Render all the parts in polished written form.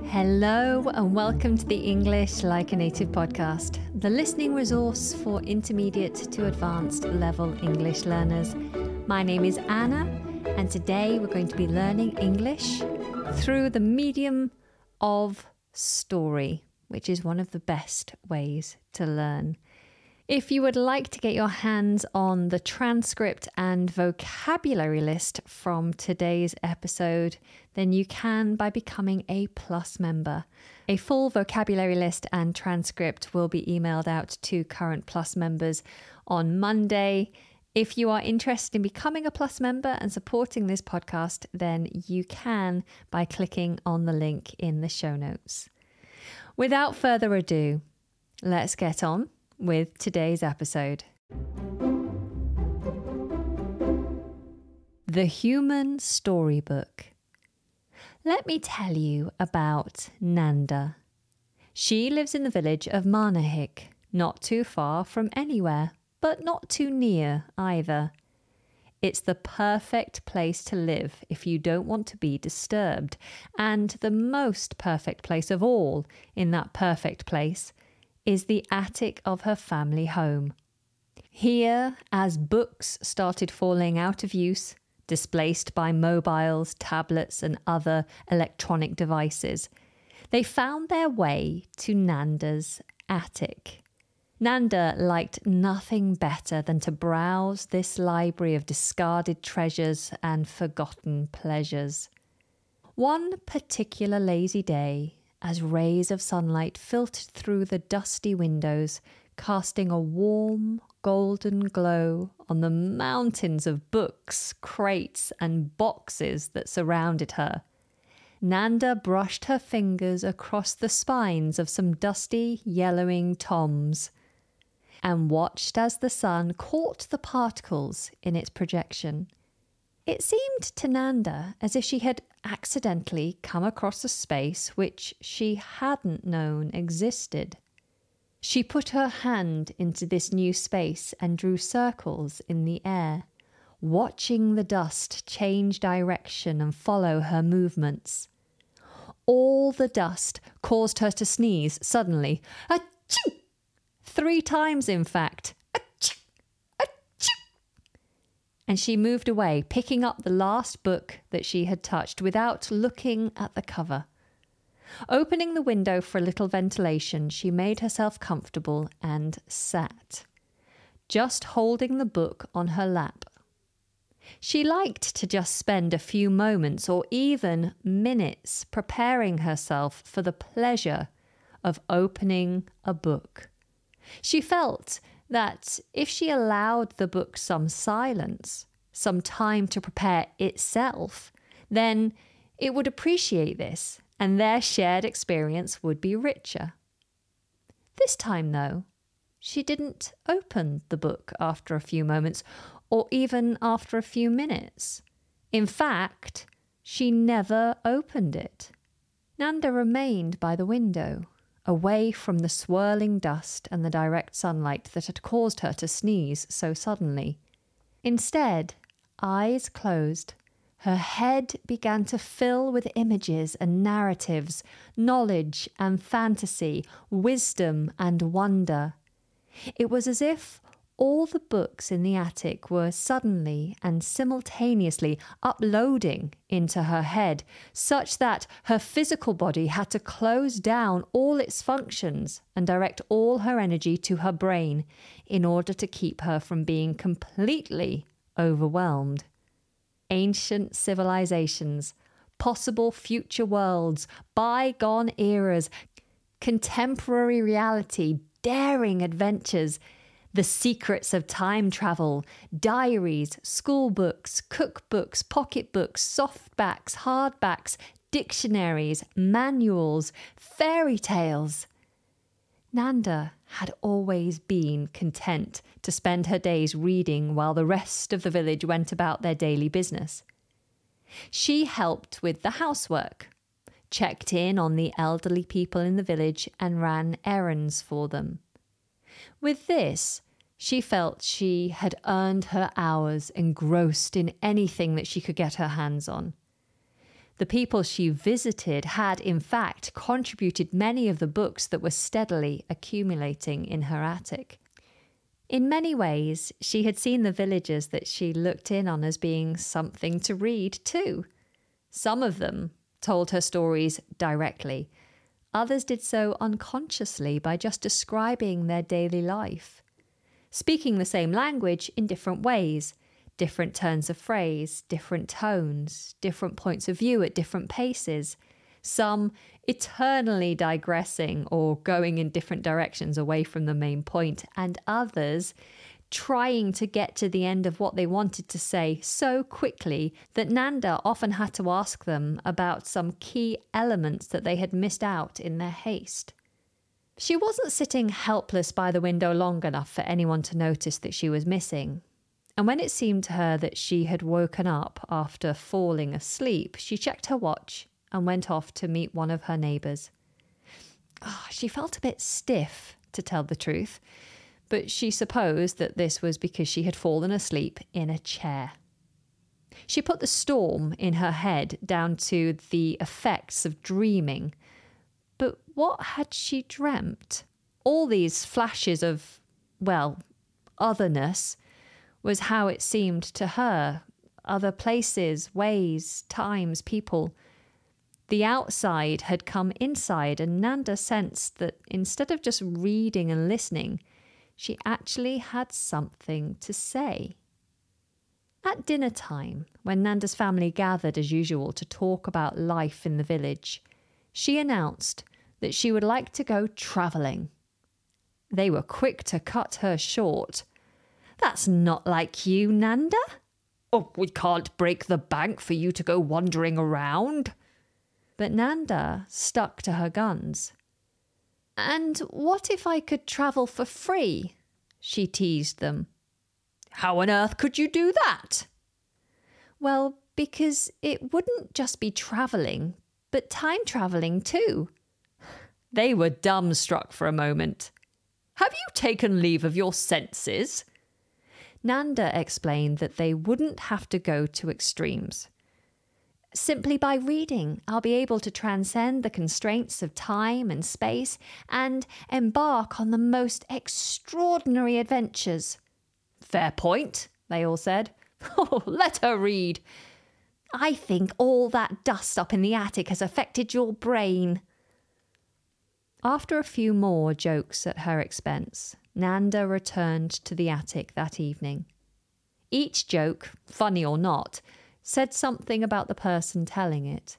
Hello and welcome to the English Like a Native podcast, the listening resource for intermediate to advanced level English learners. My name is Anna and today we're going to be learning English through the medium of story, which is one of the best ways to learn. If you would like to get your hands on the transcript and vocabulary list from today's episode, then you can by becoming a Plus member. A full vocabulary list and transcript will be emailed out to current Plus members on Monday. If you are interested in becoming a Plus member and supporting this podcast, then you can by clicking on the link in the show notes. Without further ado, let's get on with today's episode. The Human Storybook. Let me tell you about Nanda. She lives in the village of Manahik, not too far from anywhere, but not too near either. It's the perfect place to live if you don't want to be disturbed, and the most perfect place of all in that perfect place is the attic of her family home. Here, as books started falling out of use, displaced by mobiles, tablets, and other electronic devices, they found their way to Nanda's attic. Nanda liked nothing better than to browse this library of discarded treasures and forgotten pleasures. One particular lazy day, as rays of sunlight filtered through the dusty windows, casting a warm, golden glow on the mountains of books, crates, and boxes that surrounded her, Nanda brushed her fingers across the spines of some dusty, yellowing tomes and watched as the sun caught the particles in its projection. It seemed to Nanda as if she had accidentally come across a space which she hadn't known existed. She put her hand into this new space and drew circles in the air, watching the dust change direction and follow her movements. All the dust caused her to sneeze suddenly. Achoo! 3 times, in fact. And she moved away, picking up the last book that she had touched without looking at the cover. Opening the window for a little ventilation, she made herself comfortable and sat, just holding the book on her lap. She liked to just spend a few moments or even minutes preparing herself for the pleasure of opening a book. She felt that if she allowed the book some silence, some time to prepare itself, then it would appreciate this and their shared experience would be richer. This time, though, she didn't open the book after a few moments or even after a few minutes. In fact, she never opened it. Nanda remained by the window, away from the swirling dust and the direct sunlight that had caused her to sneeze so suddenly. Instead, eyes closed, her head began to fill with images and narratives, knowledge and fantasy, wisdom and wonder. It was as if all the books in the attic were suddenly and simultaneously uploading into her head, such that her physical body had to close down all its functions and direct all her energy to her brain in order to keep her from being completely overwhelmed. Ancient civilizations, possible future worlds, bygone eras, contemporary reality, daring adventures, the secrets of time travel, diaries, school books, cookbooks, pocketbooks, softbacks, hardbacks, dictionaries, manuals, fairy tales. Nanda had always been content to spend her days reading while the rest of the village went about their daily business. She helped with the housework, checked in on the elderly people in the village and ran errands for them. With this, she felt she had earned her hours engrossed in anything that she could get her hands on. The people she visited had, in fact, contributed many of the books that were steadily accumulating in her attic. In many ways, she had seen the villagers that she looked in on as being something to read too. Some of them told her stories directly. Others did so unconsciously by just describing their daily life, speaking the same language in different ways, different turns of phrase, different tones, different points of view at different paces, some eternally digressing or going in different directions away from the main point, and others trying to get to the end of what they wanted to say so quickly that Nanda often had to ask them about some key elements that they had missed out in their haste. She wasn't sitting helpless by the window long enough for anyone to notice that she was missing. And when it seemed to her that she had woken up after falling asleep, she checked her watch and went off to meet one of her neighbours. She felt a bit stiff, to tell the truth, but she supposed that this was because she had fallen asleep in a chair. She put the storm in her head down to the effects of dreaming. But what had she dreamt? All these flashes of, otherness was how it seemed to her. Other places, ways, times, people. The outside had come inside, and Nanda sensed that instead of just reading and listening, she actually had something to say. At dinner time, when Nanda's family gathered as usual to talk about life in the village, she announced that she would like to go travelling. They were quick to cut her short. "That's not like you, Nanda. Oh, we can't break the bank for you to go wandering around." But Nanda stuck to her guns. "And what if I could travel for free?" she teased them. "How on earth could you do that?" "Well, because it wouldn't just be travelling, but time travelling too." They were dumbstruck for a moment. "Have you taken leave of your senses?" Nanda explained that they wouldn't have to go to extremes. "Simply by reading, I'll be able to transcend the constraints of time and space and embark on the most extraordinary adventures." "Fair point," they all said. "Oh, let her read." "I think all that dust up in the attic has affected your brain." After a few more jokes at her expense, Nanda returned to the attic that evening. Each joke, funny or not, said something about the person telling it.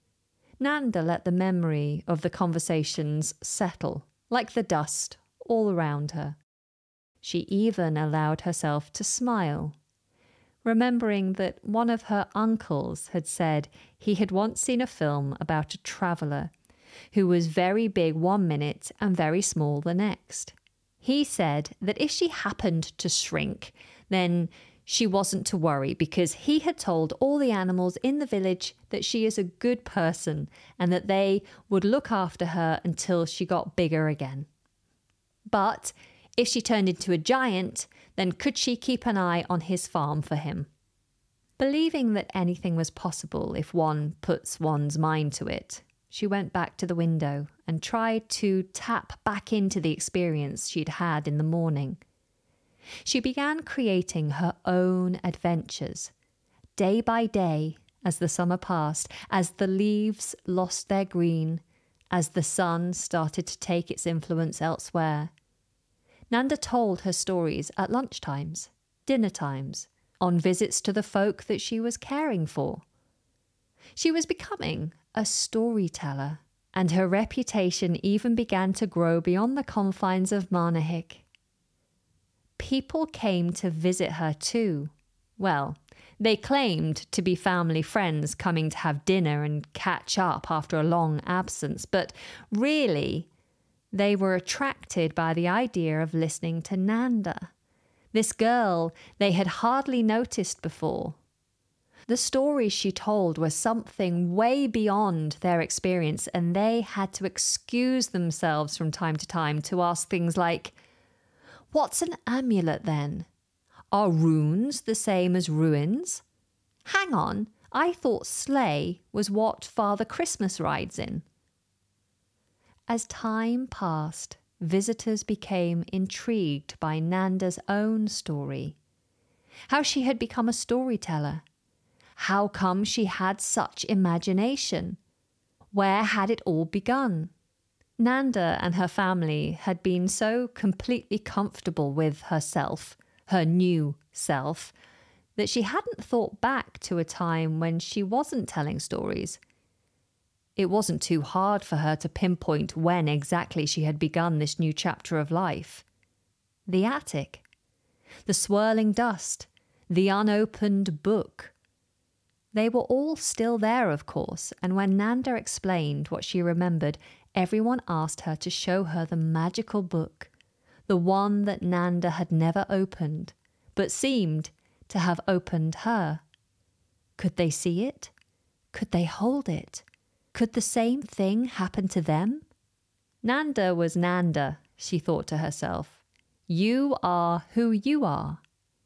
Nanda let the memory of the conversations settle, like the dust, all around her. She even allowed herself to smile, remembering that one of her uncles had said he had once seen a film about a traveller who was very big one minute and very small the next. He said that if she happened to shrink, then she wasn't to worry because he had told all the animals in the village that she is a good person and that they would look after her until she got bigger again. But if she turned into a giant, then could she keep an eye on his farm for him? Believing that anything was possible if one puts one's mind to it, she went back to the window and tried to tap back into the experience she'd had in the morning. She began creating her own adventures, day by day, as the summer passed, as the leaves lost their green, as the sun started to take its influence elsewhere. Nanda told her stories at lunchtimes, dinner times, on visits to the folk that she was caring for. She was becoming a storyteller, and her reputation even began to grow beyond the confines of Marnahik. People came to visit her too. Well, they claimed to be family friends coming to have dinner and catch up after a long absence, but really, they were attracted by the idea of listening to Nanda, this girl they had hardly noticed before. The stories she told were something way beyond their experience, and they had to excuse themselves from time to time to ask things like, "What's an amulet then? Are runes the same as ruins? Hang on, I thought sleigh was what Father Christmas rides in. As time passed, visitors became intrigued by Nanda's own story. How she had become a storyteller. How come she had such imagination? Where had it all begun? Nanda and her family had been so completely comfortable with herself, her new self, that she hadn't thought back to a time when she wasn't telling stories. It wasn't too hard for her to pinpoint when exactly she had begun this new chapter of life. The attic, the swirling dust, the unopened book. They were all still there, of course, and when Nanda explained what she remembered, everyone asked her to show her the magical book, the one that Nanda had never opened, but seemed to have opened her. Could they see it? Could they hold it? Could the same thing happen to them? Nanda was Nanda, she thought to herself. You are who you are.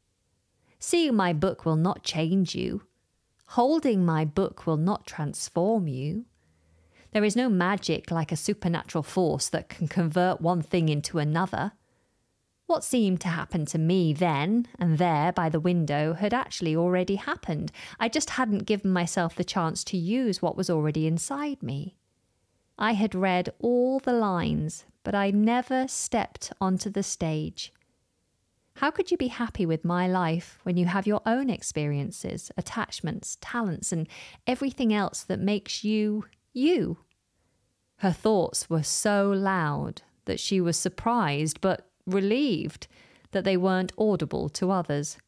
Seeing my book will not change you. Holding my book will not transform you. There is no magic like a supernatural force that can convert one thing into another. What seemed to happen to me then and there by the window had actually already happened. I just hadn't given myself the chance to use what was already inside me. I had read all the lines, but I never stepped onto the stage. How could you be happy with my life when you have your own experiences, attachments, talents, and everything else that makes you, you? Her thoughts were so loud that she was surprised but relieved that they weren't audible to others.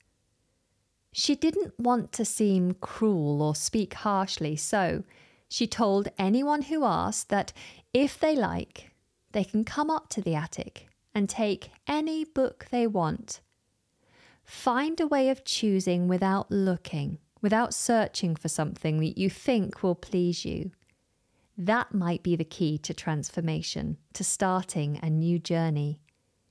She didn't want to seem cruel or speak harshly, so she told anyone who asked that if they like, they can come up to the attic and take any book they want. Find a way of choosing without looking, without searching for something that you think will please you. That might be the key to transformation, to starting a new journey.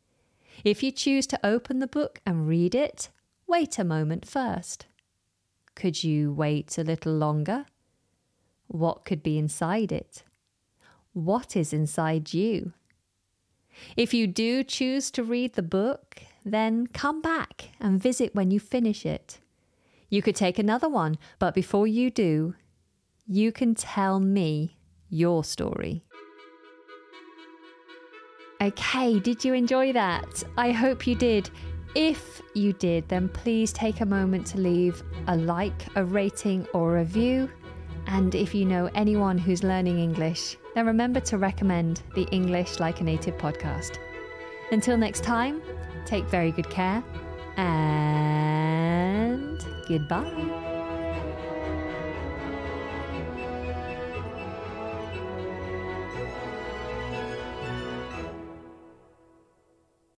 If you choose to open the book and read it, wait a moment first. Could you wait a little longer? What could be inside it? What is inside you? If you do choose to read the book, then come back and visit when you finish it. You could take another one, but before you do, you can tell me your story. Okay, did you enjoy that? I hope you did. If you did, then please take a moment to leave a like, a rating, or a review. And if you know anyone who's learning English, then remember to recommend the English Like a Native podcast. Until next time, take very good care and goodbye.